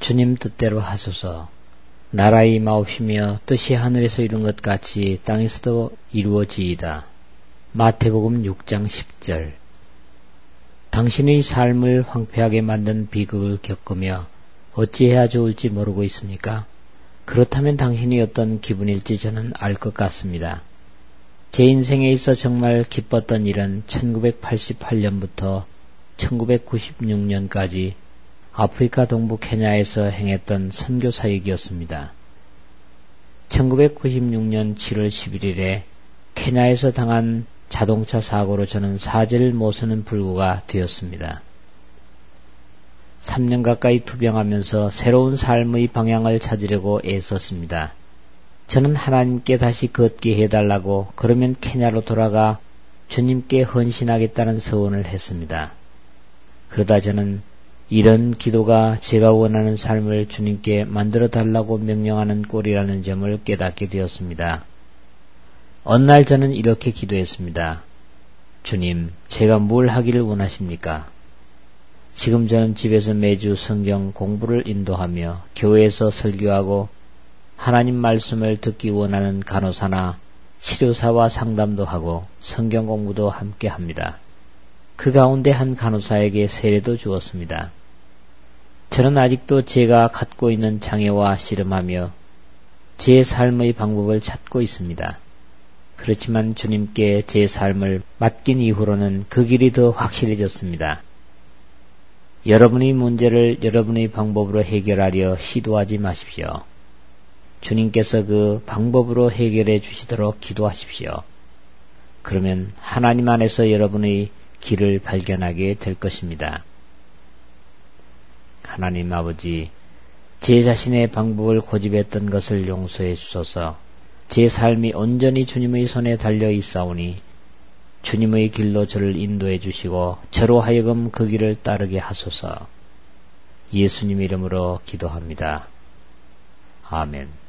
주님 뜻대로 하소서. 나라의 임하옵시며 뜻이 하늘에서 이룬 것 같이 땅에서도 이루어지이다. 마태복음 6장 10절. 당신의 삶을 황폐하게 만든 비극을 겪으며 어찌해야 좋을지 모르고 있습니까? 그렇다면 당신이 어떤 기분일지 저는 알 것 같습니다. 제 인생에 있어 정말 기뻤던 일은 1988년부터 1996년까지 아프리카 동부 케냐에서 행했던 선교 사역이었습니다. 1996년 7월 11일에 케냐에서 당한 자동차 사고로 저는 사제를 못 쓰는 불구가 되었습니다. 3년 가까이 투병하면서 새로운 삶의 방향을 찾으려고 애썼습니다. 저는 하나님께 다시 걷게 해달라고, 그러면 케냐로 돌아가 주님께 헌신하겠다는 서원을 했습니다. 그러다 저는 이런 기도가 제가 원하는 삶을 주님께 만들어 달라고 명령하는 꼴이라는 점을 깨닫게 되었습니다. 어느 날 저는 이렇게 기도했습니다. 주님, 제가 뭘 하기를 원하십니까? 지금 저는 집에서 매주 성경 공부를 인도하며 교회에서 설교하고 하나님 말씀을 듣기 원하는 간호사나 치료사와 상담도 하고 성경 공부도 함께 합니다. 그 가운데 한 간호사에게 세례도 주었습니다. 저는 아직도 제가 갖고 있는 장애와 씨름하며 제 삶의 방법을 찾고 있습니다. 그렇지만 주님께 제 삶을 맡긴 이후로는 그 길이 더 확실해졌습니다. 여러분의 문제를 여러분의 방법으로 해결하려 시도하지 마십시오. 주님께서 그 방법으로 해결해 주시도록 기도하십시오. 그러면 하나님 안에서 여러분의 길을 발견하게 될 것입니다. 하나님 아버지, 제 자신의 방법을 고집했던 것을 용서해 주소서. 제 삶이 온전히 주님의 손에 달려 있사오니 주님의 길로 저를 인도해 주시고 저로 하여금 그 길을 따르게 하소서. 예수님 이름으로 기도합니다. 아멘.